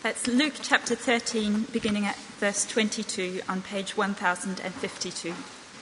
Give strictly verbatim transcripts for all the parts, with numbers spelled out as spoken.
That's Luke chapter thirteen, beginning at verse twenty-two on page one thousand fifty-two.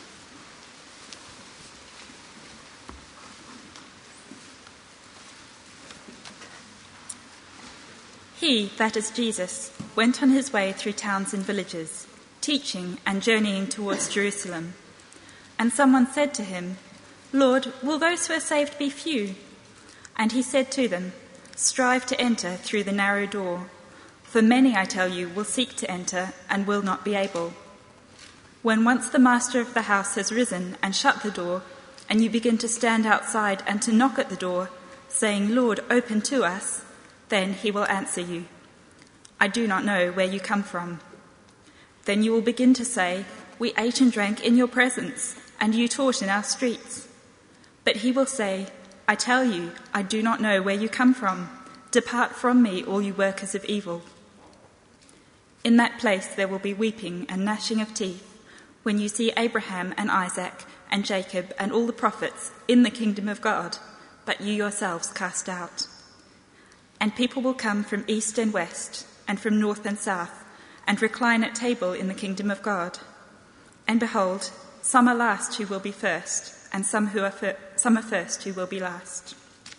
He, that is Jesus, went on his way through towns and villages, teaching and journeying towards Jerusalem. And someone said to him, "Lord, will those who are saved be few?" And he said to them, "Strive to enter through the narrow door. For many, I tell you, will seek to enter and will not be able. When once the master of the house has risen and shut the door, and you begin to stand outside and to knock at the door, saying, 'Lord, open to us,' then he will answer you, 'I do not know where you come from.' Then you will begin to say, 'We ate and drank in your presence, and you taught in our streets.' But he will say, 'I tell you, I do not know where you come from. Depart from me, all you workers of evil.' In that place there will be weeping and gnashing of teeth, when you see Abraham and Isaac and Jacob and all the prophets in the kingdom of God, but you yourselves cast out. And people will come from east and west, and from north and south, and recline at table in the kingdom of God. And behold, some are last who will be first, and some who are fir- some are first who will be last."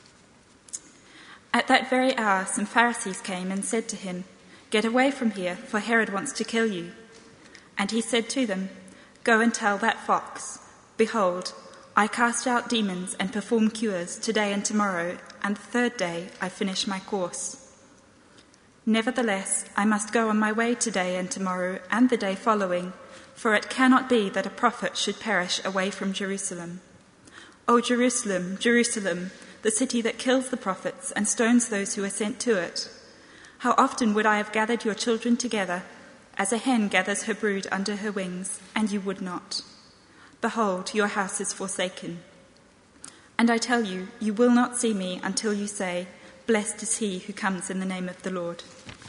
At that very hour some Pharisees came and said to him, "Get away from here, for Herod wants to kill you." And he said to them, "Go and tell that fox, 'Behold, I cast out demons and perform cures today and tomorrow, and the third day I finish my course. Nevertheless, I must go on my way today and tomorrow and the day following, for it cannot be that a prophet should perish away from Jerusalem. O Jerusalem, Jerusalem, the city that kills the prophets and stones those who are sent to it. How often would I have gathered your children together, as a hen gathers her brood under her wings, and you would not. Behold, your house is forsaken. And I tell you, you will not see me until you say, 'Blessed is he who comes in the name of the Lord.'"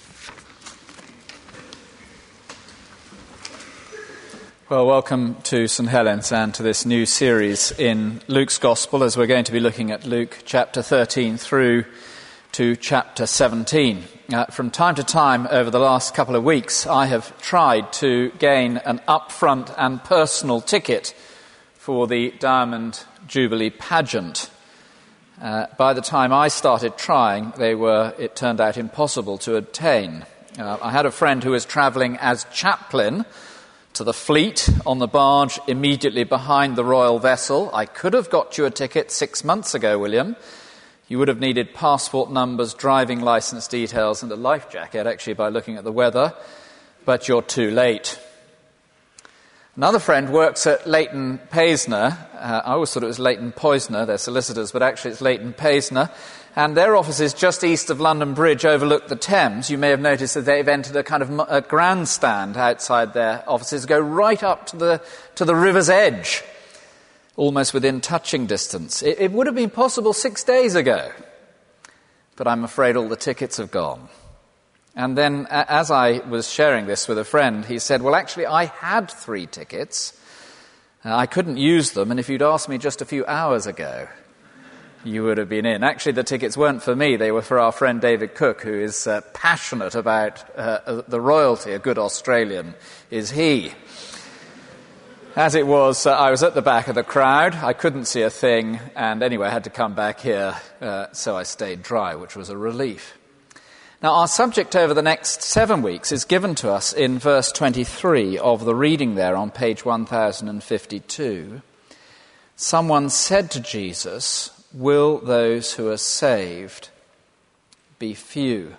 Well, welcome to St Helens and to this new series in Luke's Gospel, as we're going to be looking at Luke chapter thirteen through to chapter seventeen. Uh, from time to time over the last couple of weeks, I have tried to gain an upfront and personal ticket for the Diamond Jubilee pageant. Uh, by the time I started trying, they were, it turned out, impossible to obtain. Uh, I had a friend who was travelling as chaplain to the fleet on the barge immediately behind the royal vessel. I could have got you a ticket six months ago, William. You would have needed passport numbers, driving licence details, and a life jacket, actually, by looking at the weather, but you're too late. Another friend works at Leighton Paisner. Uh, I always thought it was Leighton Poisner, they're solicitors, but actually it's Leighton Paisner. And their offices just east of London Bridge overlook the Thames. You may have noticed that they've entered a kind of a grandstand outside their offices, go right up to the to the river's edge, almost within touching distance. It, it would have been possible six days ago, but I'm afraid all the tickets have gone. And then, as I was sharing this with a friend, he said, "Well, actually, I had three tickets. Uh, I couldn't use them, and if you'd asked me just a few hours ago, you would have been in." Actually, the tickets weren't for me. They were for our friend David Cook, who is uh, passionate about uh, the royalty. A good Australian is he. As it was, uh, I was at the back of the crowd. I couldn't see a thing, and anyway, I had to come back here, uh, so I stayed dry, which was a relief. Now, our subject over the next seven weeks is given to us in verse twenty-three of the reading there on page one thousand fifty-two. Someone said to Jesus, "Will those who are saved be few?"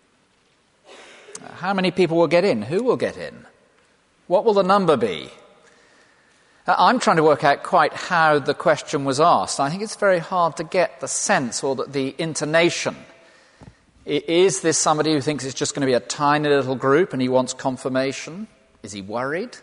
How many people will get in? Who will get in? What will the number be? I'm trying to work out quite how the question was asked. I think it's very hard to get the sense or the, the intonation. Is this somebody who thinks it's just going to be a tiny little group and he wants confirmation? Is he worried?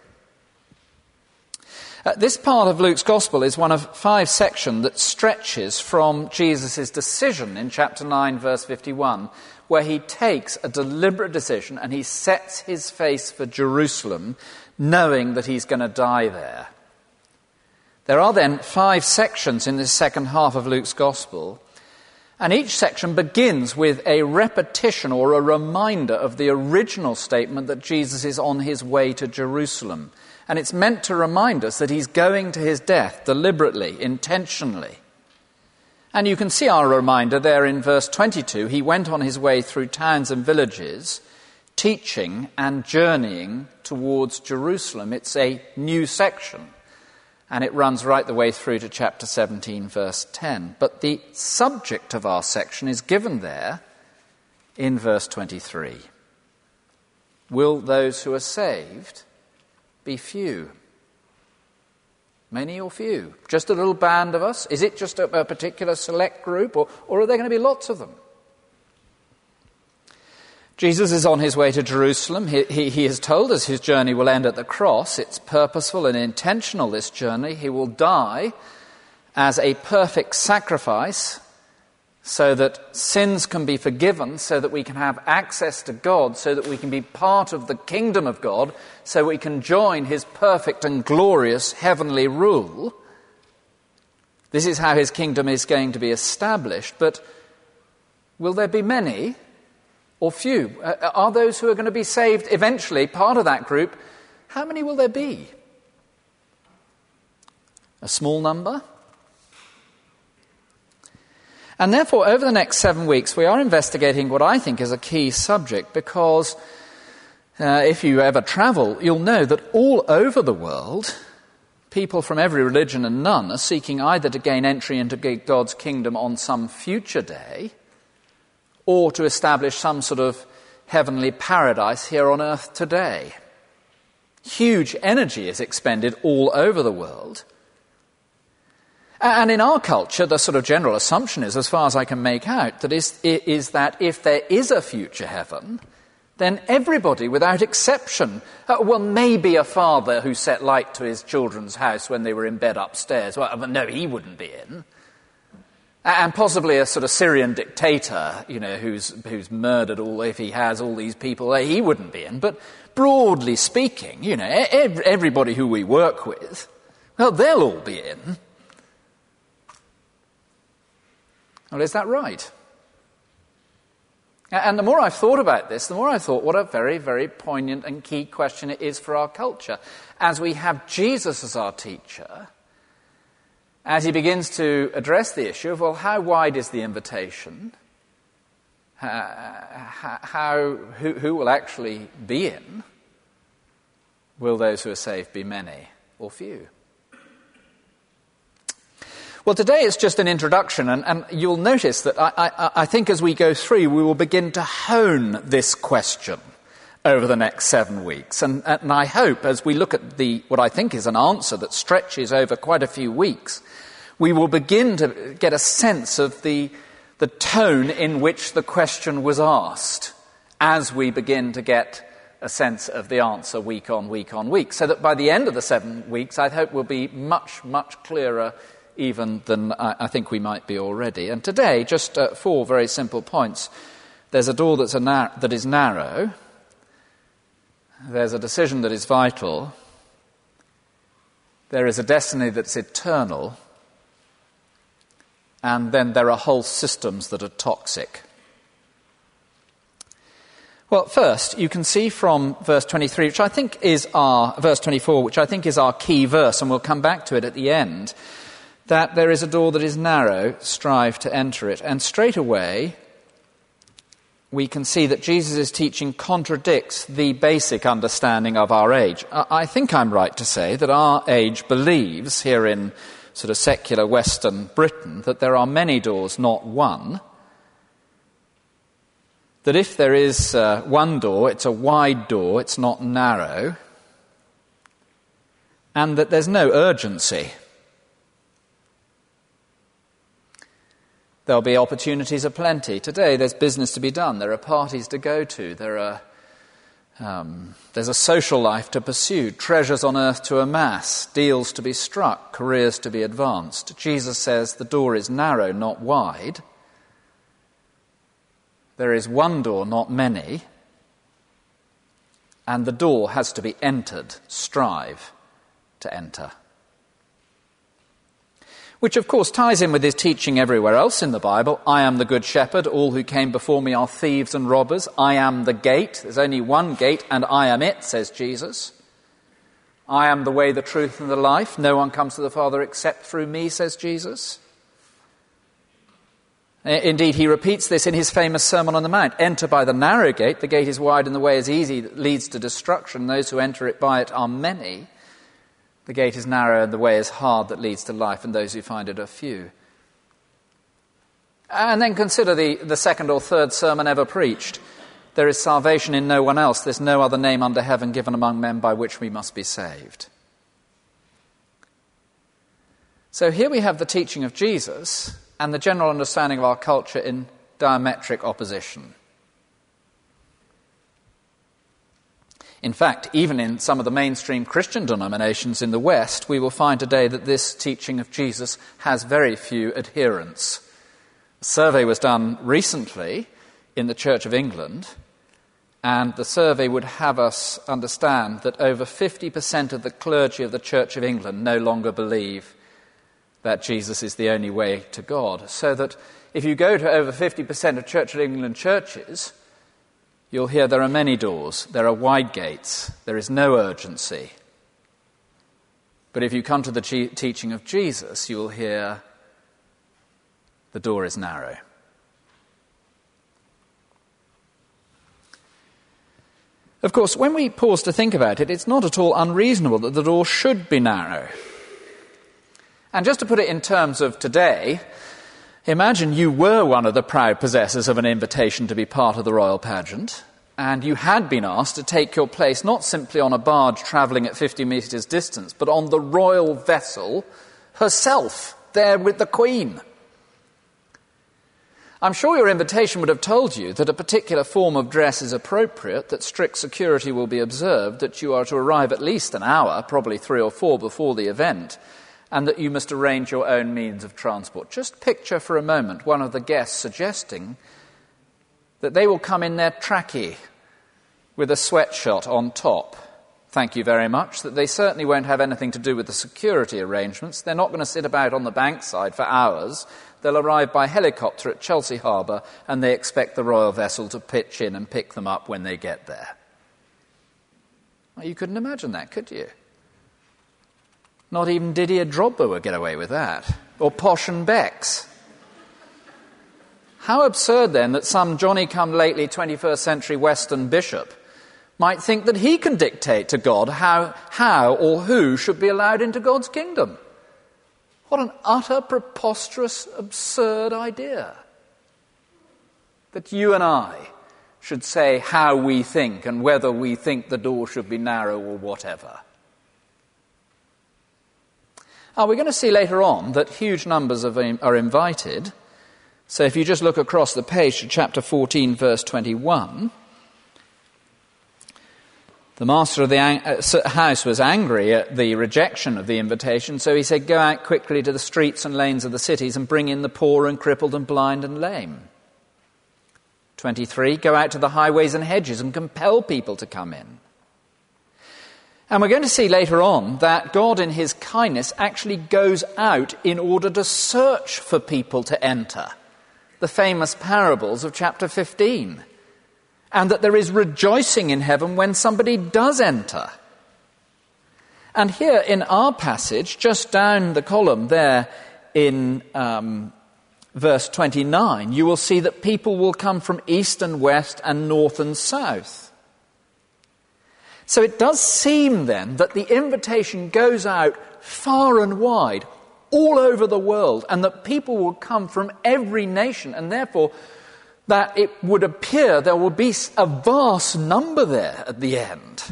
Uh, this part of Luke's Gospel is one of five sections that stretches from Jesus' decision in chapter nine, verse fifty-one, where he takes a deliberate decision and he sets his face for Jerusalem, knowing that he's going to die there. There are then five sections in this second half of Luke's Gospel, And each section begins with a repetition or a reminder of the original statement that Jesus is on his way to Jerusalem. And it's meant to remind us that he's going to his death deliberately, intentionally. And you can see our reminder there in verse twenty-two. He went on his way through towns and villages, teaching and journeying towards Jerusalem. It's a new section, and it runs right the way through to chapter seventeen, verse ten. But the subject of our section is given there in verse twenty-three. Will those who are saved be few? Many or few? Just a little band of us? Is it just a, a particular select group, or, or are there going to be lots of them? Jesus is on his way to Jerusalem. He, he, he has told us his journey will end at the cross. It's purposeful and intentional, this journey. He will die as a perfect sacrifice so that sins can be forgiven, so that we can have access to God, so that we can be part of the kingdom of God, so we can join his perfect and glorious heavenly rule. This is how his kingdom is going to be established. But will there be many or few? Uh, are those who are going to be saved eventually part of that group? How many will there be? A small number? And therefore, over the next seven weeks, we are investigating what I think is a key subject, because uh, if you ever travel, you'll know that all over the world, people from every religion and none are seeking either to gain entry into God's kingdom on some future day, or to establish some sort of heavenly paradise here on earth today. Huge energy is expended all over the world. And in our culture, the sort of general assumption is, as far as I can make out, that is, is that if there is a future heaven, then everybody, without exception, uh, well, maybe a father who set light to his children's house when they were in bed upstairs, well, no, he wouldn't be in. And possibly a sort of Syrian dictator, you know, who's who's murdered all, if he has all these people, he wouldn't be in. But broadly speaking, you know, everybody who we work with, well, they'll all be in. Well, is that right? And the more I've thought about this, the more I've thought what a very, very poignant and key question it is for our culture. As we have Jesus as our teacher, as he begins to address the issue of, well, how wide is the invitation? Uh, how, who, who will actually be in? Will those who are saved be many or few? Well, today it's just an introduction, and, and you'll notice that I, I, I think as we go through, we will begin to hone this question over the next seven weeks. And, and I hope, as we look at the what I think is an answer that stretches over quite a few weeks, we will begin to get a sense of the, the tone in which the question was asked as we begin to get a sense of the answer week on week on week, so that by the end of the seven weeks, I hope we'll be much, much clearer even than I think we might be already. And today, just uh, four very simple points. There's a door that's a nar- that is narrow. There's a decision that is vital. There is a destiny that's eternal. And then there are whole systems that are toxic. Well, first, you can see from verse twenty-three, which I think is our, verse twenty-four, which I think is our key verse, and we'll come back to it at the end, that there is a door that is narrow, strive to enter it. And straight away, we can see that Jesus' teaching contradicts the basic understanding of our age. I think I'm right to say that our age believes, here in sort of secular Western Britain, that there are many doors, not one. That if there is uh, one door, it's a wide door, it's not narrow. And that there's no urgency. There'll be opportunities aplenty. Today there's business to be done. There are parties to go to. There are um, there's a social life to pursue, treasures on earth to amass, deals to be struck, careers to be advanced. Jesus says the door is narrow, not wide. There is one door, not many. And the door has to be entered. Strive to enter. which of course ties in with his teaching everywhere else in the Bible. I am the good shepherd, all who came before me are thieves and robbers. I am the gate, there's only one gate, and I am it, says Jesus. I am the way, the truth, and the life. No one comes to the Father except through me, says Jesus. Indeed, he repeats this in his famous Sermon on the Mount. Enter by the narrow gate. The gate is wide and the way is easy that leads to destruction. Those who enter it by it are many. The gate is narrow and the way is hard that leads to life, and those who find it are few. And then consider the, the second or third sermon ever preached. There is salvation in no one else. There's no other name under heaven given among men by which we must be saved. So here we have the teaching of Jesus and the general understanding of our culture in diametric opposition. In fact, even in some of the mainstream Christian denominations in the West, we will find today that this teaching of Jesus has very few adherents. A survey was done recently in the Church of England, and the survey would have us understand that over fifty percent of the clergy of the Church of England no longer believe that Jesus is the only way to God. So that if you go to over fifty percent of Church of England churches, you'll hear there are many doors, there are wide gates, there is no urgency. But if you come to the ge- teaching of Jesus, you will hear the door is narrow. Of course, when we pause to think about it, it's not at all unreasonable that the door should be narrow. And just to put it in terms of today, imagine you were one of the proud possessors of an invitation to be part of the royal pageant, and you had been asked to take your place not simply on a barge travelling at fifty metres distance, but on the royal vessel herself, there with the Queen. I'm sure your invitation would have told you that a particular form of dress is appropriate, that strict security will be observed, that you are to arrive at least an hour, probably three or four, before the event, and that you must arrange your own means of transport. Just picture for a moment one of the guests suggesting that they will come in their trackie with a sweatshirt on top. Thank you very much. That they certainly won't have anything to do with the security arrangements. They're not going to sit about on the bankside for hours. They'll arrive by helicopter at Chelsea Harbour, and they expect the royal vessel to pitch in and pick them up when they get there. Well, you couldn't imagine that, could you? Not even Didier Drogba would get away with that. Or Posh and Becks. How absurd, then, that some Johnny-come-lately twenty-first century Western bishop might think that he can dictate to God how, how or who should be allowed into God's kingdom. What an utter, preposterous, absurd idea. That you and I should say how we think and whether we think the door should be narrow or whatever. Now, we're going to see later on that huge numbers of, are invited. So if you just look across the page to chapter fourteen, verse twenty-one, the master of the house was angry at the rejection of the invitation, so he said, "Go out quickly to the streets and lanes of the cities and bring in the poor and crippled and blind and lame." twenty-three, "Go out to the highways and hedges and compel people to come in." And we're going to see later on that God in his kindness actually goes out in order to search for people to enter. The famous parables of chapter fifteen. And that there is rejoicing in heaven when somebody does enter. And here in our passage, just down the column there in um, verse twenty-nine, you will see that people will come from east and west and north and south. So it does seem then that the invitation goes out far and wide, all over the world, and that people will come from every nation, and therefore that it would appear there will be a vast number there at the end.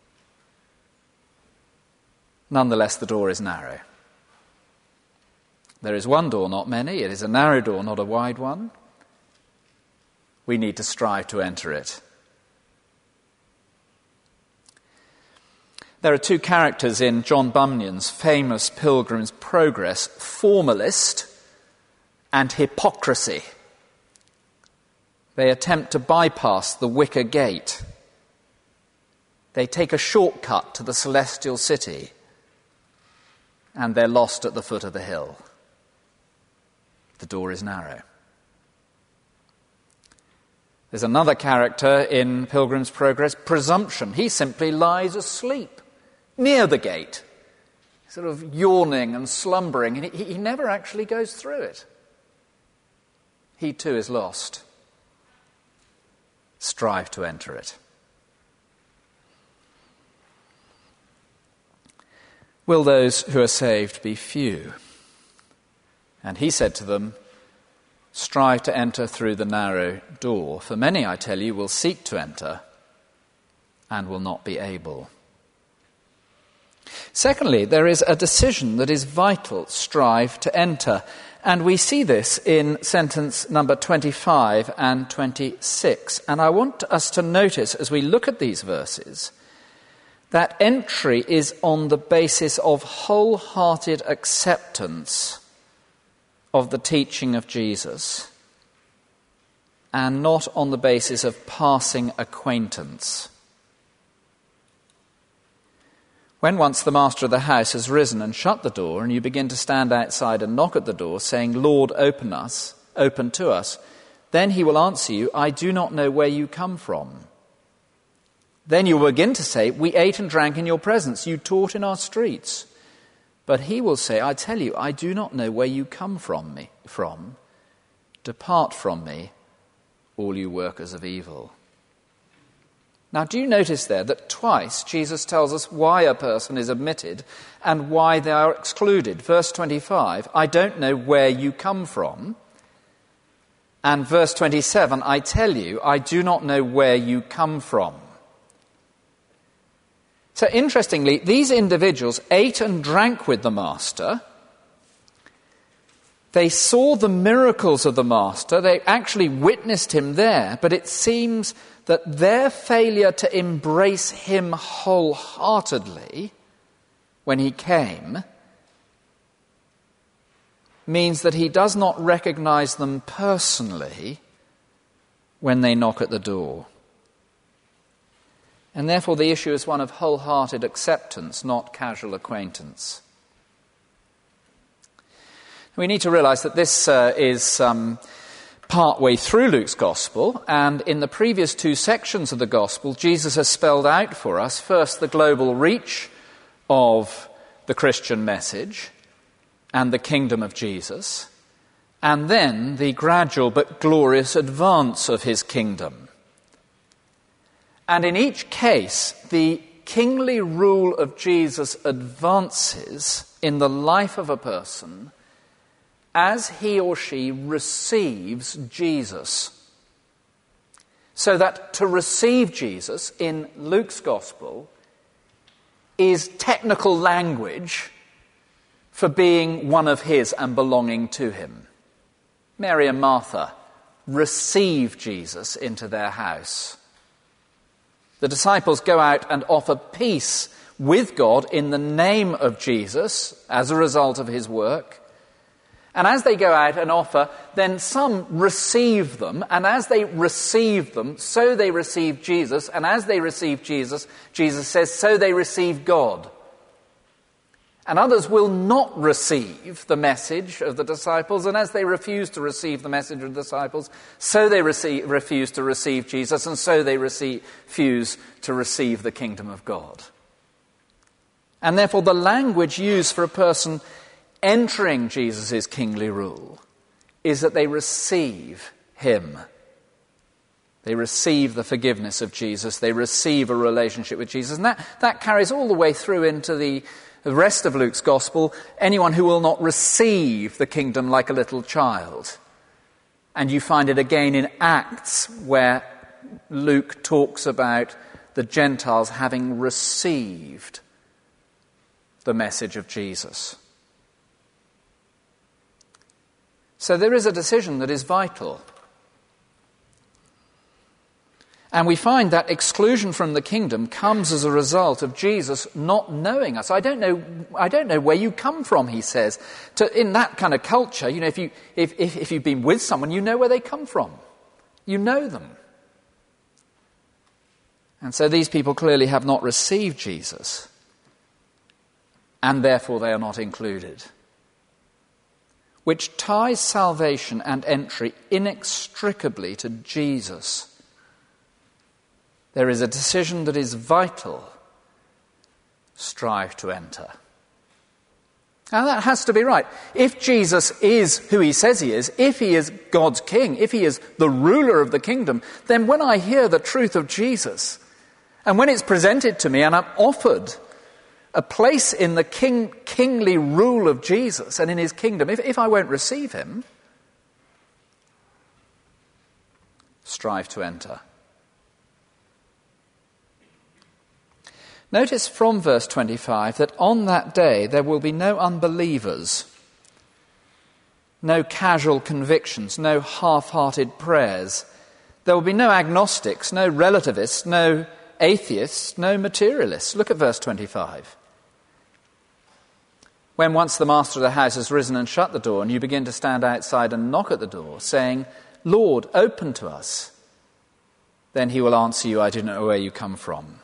Nonetheless, the door is narrow. There is one door, not many. It is a narrow door, not a wide one. We need to strive to enter it. There are two characters in John Bunyan's famous Pilgrim's Progress, formalist and hypocrisy. They attempt to bypass the wicker gate. They take a shortcut to the celestial city, and they're lost at the foot of the hill. The door is narrow. There's another character in Pilgrim's Progress, presumption. He simply lies asleep near the gate, sort of yawning and slumbering, and he, he never actually goes through it. He too is lost. Strive to enter it. Will those who are saved be few? And he said to them, strive to enter through the narrow door, for many, I tell you, will seek to enter and will not be able. Secondly, there is a decision that is vital, strive to enter. And we see this in sentence number twenty-five and twenty-six. And I want us to notice, as we look at these verses, that entry is on the basis of wholehearted acceptance of the teaching of Jesus, and not on the basis of passing acquaintance. When once the master of the house has risen and shut the door, and you begin to stand outside and knock at the door, saying, Lord, open us, open to us, then he will answer you, I do not know where you come from. Then you will begin to say, we ate and drank in your presence, you taught in our streets. But he will say, I tell you, I do not know where you come from me from. Depart from me, all you workers of evil. Now, do you notice there that twice Jesus tells us why a person is admitted and why they are excluded? Verse twenty-five, I don't know where you come from. And verse twenty-seven, I tell you, I do not know where you come from. So interestingly, these individuals ate and drank with the master. They saw the miracles of the master. They actually witnessed him there. But it seems that their failure to embrace him wholeheartedly when he came means that he does not recognize them personally when they knock at the door. And therefore the issue is one of wholehearted acceptance, not casual acquaintance. We need to realize that this uh, is um, part way through Luke's Gospel, and in the previous two sections of the Gospel, Jesus has spelled out for us first the global reach of the Christian message and the kingdom of Jesus, and then the gradual but glorious advance of his kingdom. And in each case, the kingly rule of Jesus advances in the life of a person as he or she receives Jesus. So that to receive Jesus in Luke's Gospel is technical language for being one of his and belonging to him. Mary and Martha receive Jesus into their house. The disciples go out and offer peace with God in the name of Jesus as a result of his work. And as they go out and offer, then some receive them, and as they receive them, so they receive Jesus, and as they receive Jesus, Jesus says, so they receive God. And others will not receive the message of the disciples, and as they refuse to receive the message of the disciples, so they receive, refuse to receive Jesus, and so they receive, refuse to receive the kingdom of God. And therefore the language used for a person entering Jesus' kingly rule is that they receive him. They receive the forgiveness of Jesus. They receive a relationship with Jesus. And that, that carries all the way through into the, the rest of Luke's Gospel. Anyone who will not receive the kingdom like a little child. And you find it again in Acts, where Luke talks about the Gentiles having received the message of Jesus. So there is a decision that is vital. And we find that exclusion from the kingdom comes as a result of Jesus not knowing us. I don't know, I don't know where you come from, he says. To, in that kind of culture, you know, if, you, if, if, if you've been with someone, you know where they come from. You know them. And so these people clearly have not received Jesus. And therefore they are not included. which ties salvation and entry inextricably to Jesus. There is a decision that is vital. Strive to enter. Now that has to be right. If Jesus is who he says he is, if he is God's king, if he is the ruler of the kingdom, then when I hear the truth of Jesus, and when it's presented to me and I'm offered a place in the king, kingly rule of Jesus and in his kingdom, if, if I won't receive him, strive to enter. Notice from verse twenty-five that on that day there will be no unbelievers, no casual convictions, no half-hearted prayers. There will be no agnostics, no relativists, no atheists, no materialists. Look at verse twenty-five. When once the master of the house has risen and shut the door, and you begin to stand outside and knock at the door, saying, "Lord, open to us," then he will answer you, "I do not know where you come from."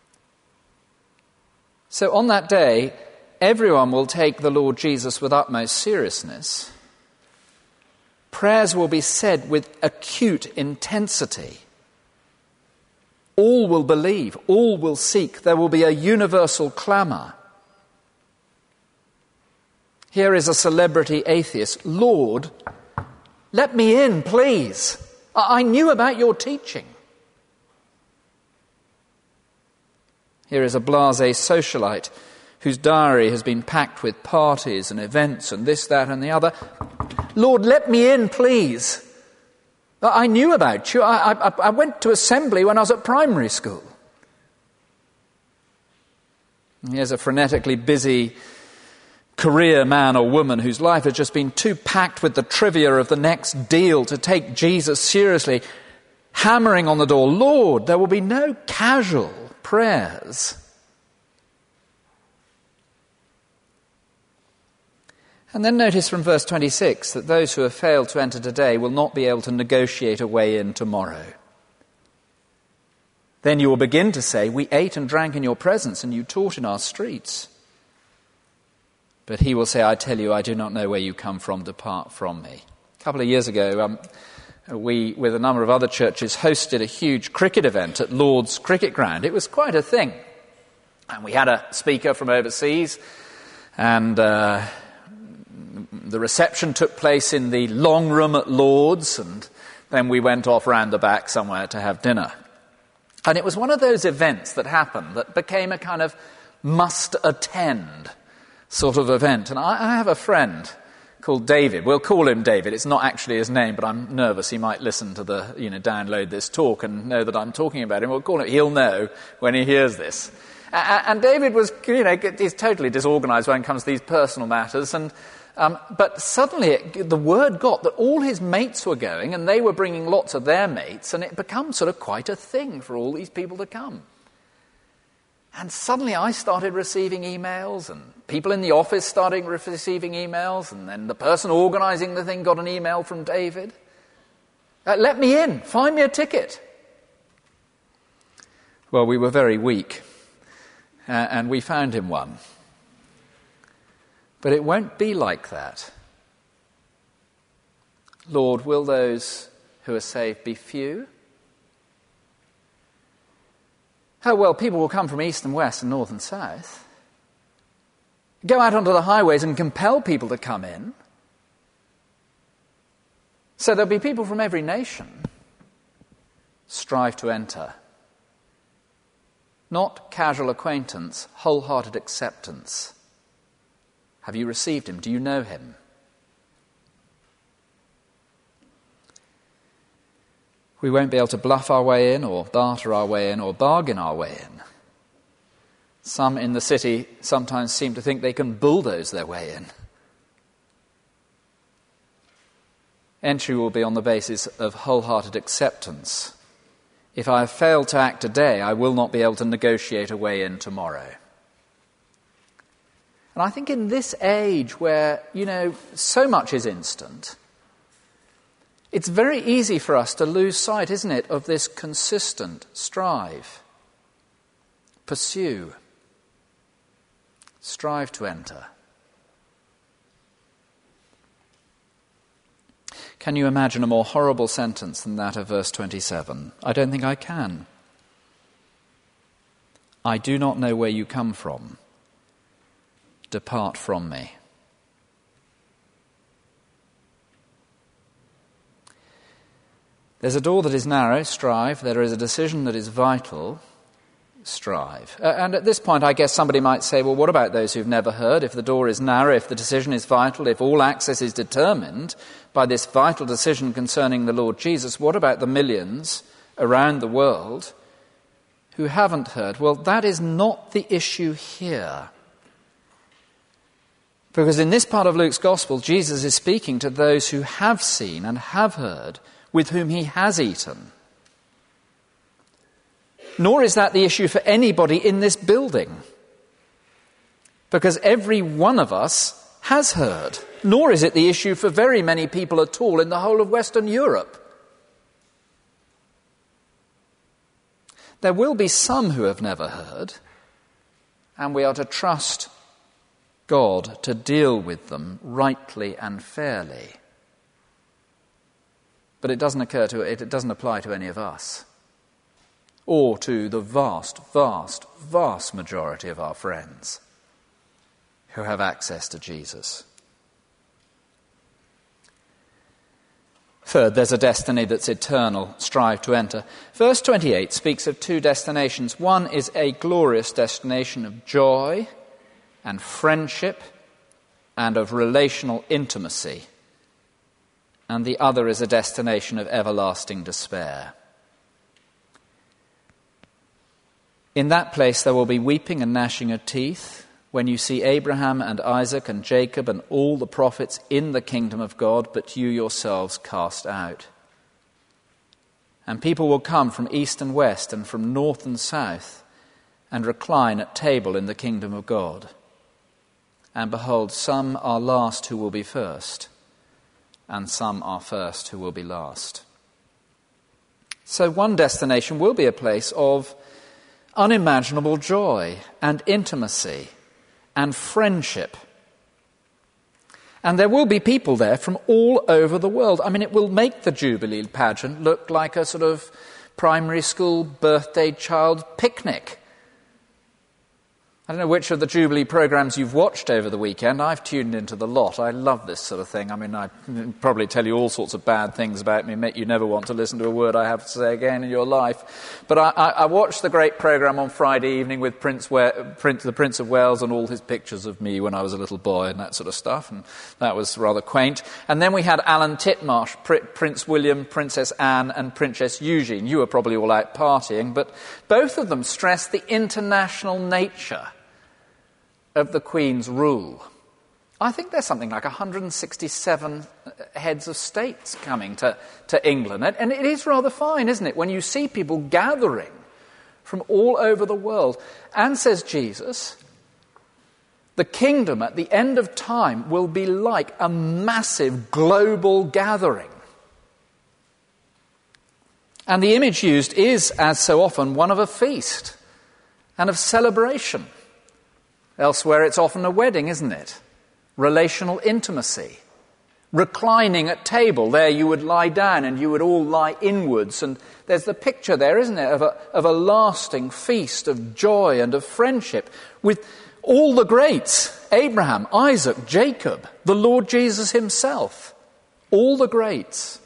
So on that day, everyone will take the Lord Jesus with utmost seriousness. Prayers will be said with acute intensity. All will believe, all will seek. There will be a universal clamour. Here is a celebrity atheist. "Lord, let me in, please. I knew about your teaching." Here is a blasé socialite whose diary has been packed with parties and events and this, that and the other. "Lord, let me in, please. I knew about you. I, I, I went to assembly when I was at primary school." And here's a frenetically busy career man or woman whose life has just been too packed with the trivia of the next deal to take Jesus seriously, hammering on the door, "Lord, there will be no casual prayers." And then notice from verse twenty-six that those who have failed to enter today will not be able to negotiate a way in tomorrow. Then you will begin to say, "We ate and drank in your presence and you taught in our streets." But he will say, "I tell you, I do not know where you come from. Depart from me." A couple of years ago, um, we, with a number of other churches, hosted a huge cricket event at Lord's Cricket Ground. It was quite a thing. And we had a speaker from overseas, and uh, the reception took place in the long room at Lord's, and then we went off round the back somewhere to have dinner. And it was one of those events that happened that became a kind of must-attend sort of event. And I, I have a friend called David. We'll call him David. It's not actually his name, but I'm nervous he might listen to the, you know, download this talk and know that I'm talking about him. We'll call him. He'll know when he hears this. And, and David was, you know, he's totally disorganized when it comes to these personal matters. And um, but suddenly it, the word got that all his mates were going, and they were bringing lots of their mates, and it becomes sort of quite a thing for all these people to come. And suddenly I started receiving emails, and people in the office started receiving emails, and then the person organising the thing got an email from David. Uh, let me in, find me a ticket. Well, we were very weak, uh, and we found him one. But it won't be like that. Lord, will those who are saved be few? Oh, well, people will come from east and west and north and south. Go out onto the highways and compel people to come in. So there'll be people from every nation. Strive to enter. Not casual acquaintance, wholehearted acceptance. Have you received him? Do you know him? We won't be able to bluff our way in or barter our way in or bargain our way in. Some in the city sometimes seem to think they can bulldoze their way in. Entry will be on the basis of wholehearted acceptance. If I have failed to act today, I will not be able to negotiate a way in tomorrow. And I think in this age where, you know, so much is instant, it's very easy for us to lose sight, isn't it, of this consistent strive, pursue, strive to enter. Can you imagine a more horrible sentence than that of verse twenty-seven? I don't think I can. I do not know where you come from. Depart from me. There's a door that is narrow, strive. There is a decision that is vital, strive. Uh, and at this point, I guess somebody might say, well, what about those who've never heard? If the door is narrow, if the decision is vital, if all access is determined by this vital decision concerning the Lord Jesus, what about the millions around the world who haven't heard? Well, that is not the issue here. Because in this part of Luke's Gospel, Jesus is speaking to those who have seen and have heard, with whom he has eaten. Nor is that the issue for anybody in this building, because every one of us has heard. Nor is it the issue for very many people at all in the whole of Western Europe. There will be some who have never heard, and we are to trust God to deal with them rightly and fairly. But it doesn't occur to it, it doesn't apply to any of us, or to the vast, vast, vast majority of our friends who have access to Jesus. Third, there's a destiny that's eternal. Strive to enter. Verse twenty-eight speaks of two destinations. One is a glorious destination of joy and friendship and of relational intimacy. And the other is a destination of everlasting despair. In that place there will be weeping and gnashing of teeth when you see Abraham and Isaac and Jacob and all the prophets in the kingdom of God, but you yourselves cast out. And people will come from east and west and from north and south and recline at table in the kingdom of God. And behold, some are last who will be first, and some are first who will be last. So one destination will be a place of unimaginable joy and intimacy and friendship. And there will be people there from all over the world. I mean, it will make the Jubilee pageant look like a sort of primary school birthday child picnic. I don't know which of the Jubilee programmes you've watched over the weekend. I've tuned into the lot. I love this sort of thing. I mean, I probably tell you all sorts of bad things about me, make you never want to listen to a word I have to say again in your life. But I, I, I watched the great programme on Friday evening with Prince, we- Prince, the Prince of Wales and all his pictures of me when I was a little boy and that sort of stuff, and that was rather quaint. And then we had Alan Titmarsh, Pr- Prince William, Princess Anne and Princess Eugene. You were probably all out partying, but both of them stressed the international nature of the Queen's rule. I think there's something like one hundred sixty-seven heads of states coming to, to England. And it is rather fine, isn't it, when you see people gathering from all over the world. And, says Jesus, the kingdom at the end of time will be like a massive global gathering. And the image used is, as so often, one of a feast and of celebration. Elsewhere, it's often a wedding, isn't it? Relational intimacy. Reclining at table, there you would lie down and you would all lie inwards. And there's the picture there, isn't it, of a, of a lasting feast of joy and of friendship with all the greats. Abraham, Isaac, Jacob, the Lord Jesus himself. All the greats.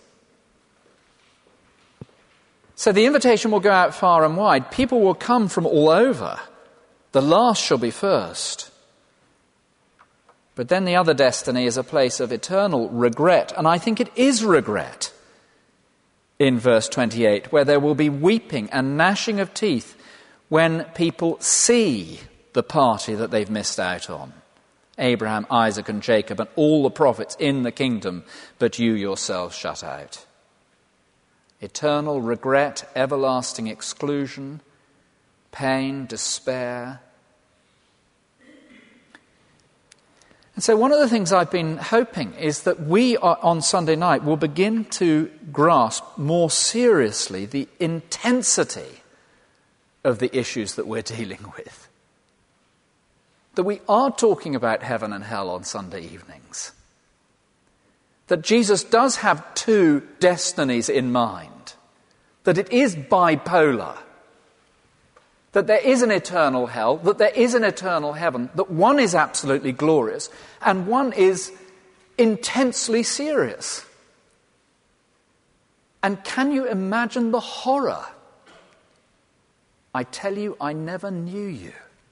So the invitation will go out far and wide. People will come from all over. The last shall be first. But then the other destiny is a place of eternal regret, and I think it is regret in verse twenty-eight, where there will be weeping and gnashing of teeth when people see the party that they've missed out on. Abraham, Isaac and Jacob and all the prophets in the kingdom, but you yourselves shut out. Eternal regret, everlasting exclusion, pain, despair. And so one of the things I've been hoping is that we are, on Sunday night will begin to grasp more seriously the intensity of the issues that we're dealing with. That we are talking about heaven and hell on Sunday evenings. that Jesus does have two destinies in mind, that it is bipolar, that there is an eternal hell, that there is an eternal heaven, that one is absolutely glorious and one is intensely serious. And can you imagine the horror? I tell you, I never knew you.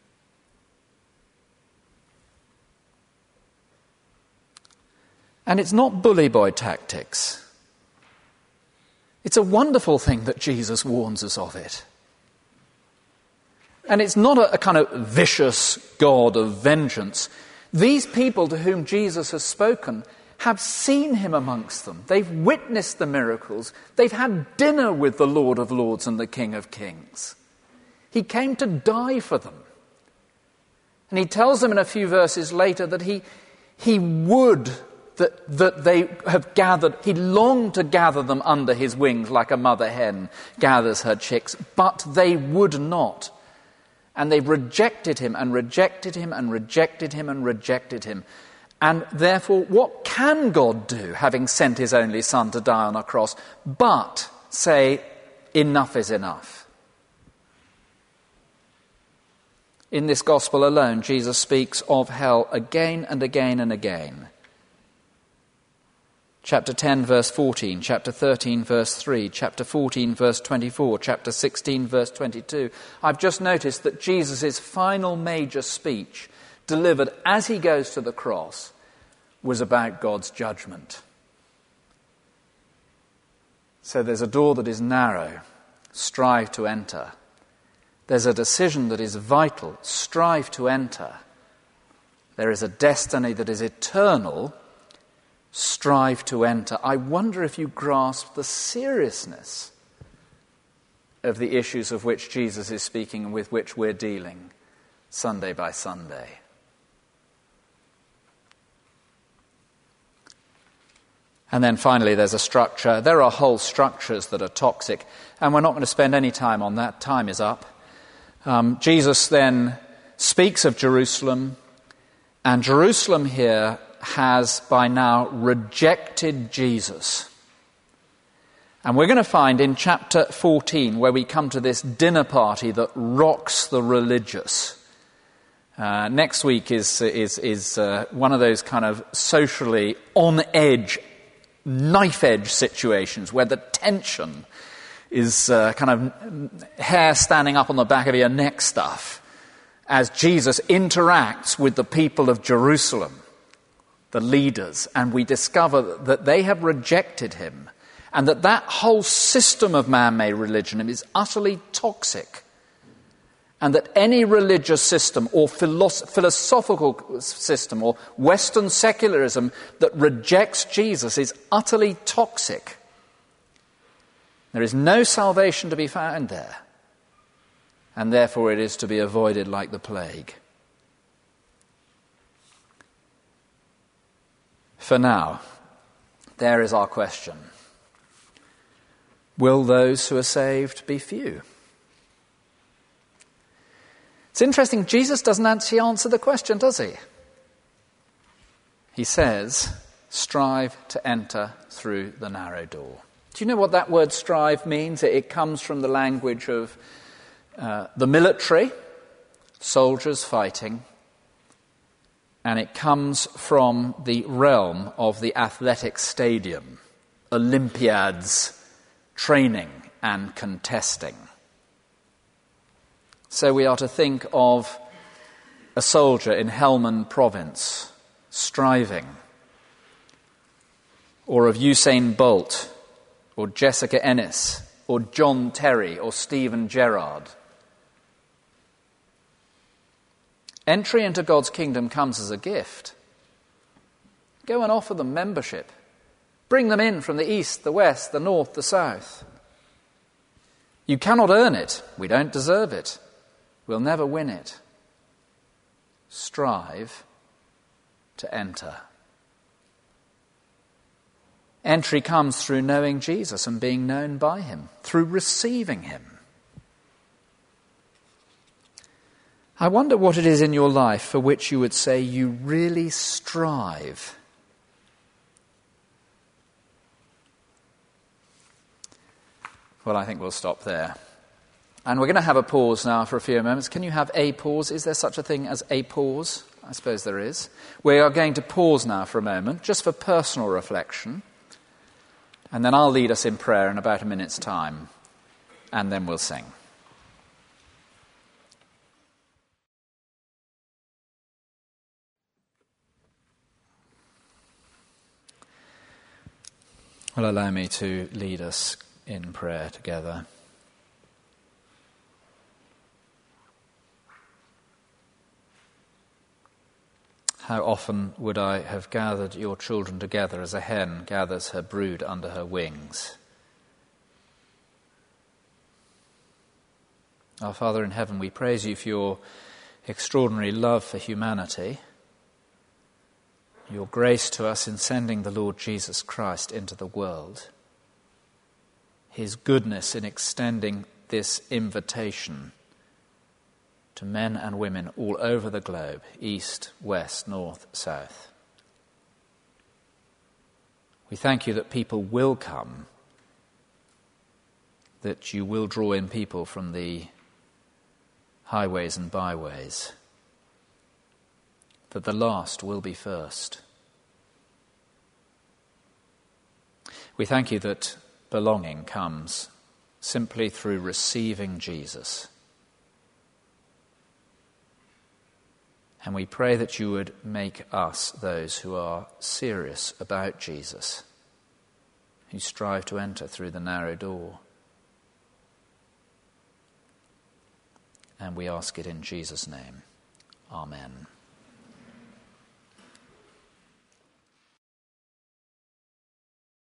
And it's not bully boy tactics. It's a wonderful thing that Jesus warns us of it. And it's not a, a kind of vicious God of vengeance. These people to whom Jesus has spoken have seen him amongst them. They've witnessed the miracles. They've had dinner with the Lord of Lords and the King of Kings. He came to die for them. And he tells them in a few verses later that he, he would that, that they have gathered, he longed to gather them under his wings like a mother hen gathers her chicks, but they would not. And they rejected him and rejected him and rejected him and rejected him. And therefore, what can God do, having sent his only Son to die on a cross, but say, enough is enough? In this gospel alone, Jesus speaks of hell again and again and again. Chapter ten, verse fourteen, chapter thirteen, verse three, chapter fourteen, verse twenty-four, chapter sixteen, verse twenty-two. I've just noticed that Jesus' final major speech, delivered as he goes to the cross, was about God's judgment. So there's a door that is narrow, strive to enter. There's a decision that is vital, strive to enter. There is a destiny that is eternal, strive to enter. I wonder if you grasp the seriousness of the issues of which Jesus is speaking and with which we're dealing Sunday by Sunday. And then finally there's a structure. There are whole structures that are toxic, and we're not going to spend any time on that. Time is up. Um, Jesus then speaks of Jerusalem, and Jerusalem here has by now rejected Jesus. And we're going to find in chapter fourteen, where we come to this dinner party that rocks the religious. Uh, next week is is is uh, one of those kind of socially on-edge, knife-edge situations where the tension is uh, kind of hair standing up on the back of your neck stuff as Jesus interacts with the people of Jerusalem, the leaders, and we discover that they have rejected him and that that whole system of man-made religion is utterly toxic, and that any religious system or philosoph- philosophical system or Western secularism that rejects Jesus is utterly toxic. There is no salvation to be found there, and therefore it is to be avoided like the plague. For now, there is our question. Will those who are saved be few? It's interesting, Jesus doesn't actually answer the question, does he? He says, strive to enter through the narrow door. Do you know what that word strive means? It comes from the language of uh, the military, soldiers fighting, and it comes from the realm of the athletic stadium, Olympiads, training and contesting. So we are to think of a soldier in Helmand province striving, or of Usain Bolt, or Jessica Ennis, or John Terry, or Stephen Gerrard. Entry into God's kingdom comes as a gift. Go and offer them membership. Bring them in from the east, the west, the north, the south. You cannot earn it. We don't deserve it. We'll never win it. Strive to enter. Entry comes through knowing Jesus and being known by him, through receiving him. I wonder what it is in your life for which you would say you really strive Well, I think we'll stop there. And we're going to have a pause now for a few moments. Can you have a pause? Is there such a thing as a pause? I suppose there is. We are going to pause now for a moment, just for personal reflection. And then I'll lead us in prayer in about a minute's time. And then we'll sing. Well, allow me to lead us in prayer together. How often would I have gathered your children together as a hen gathers her brood under her wings? Our Father in heaven, we praise you for your extraordinary love for humanity, your grace to us in sending the Lord Jesus Christ into the world, his goodness in extending this invitation to men and women all over the globe, east, west, north, south. We thank you that people will come, that you will draw in people from the highways and byways, that the last will be first. We thank you that belonging comes simply through receiving Jesus. And we pray that you would make us those who are serious about Jesus, who strive to enter through the narrow door. And we ask it in Jesus' name. Amen.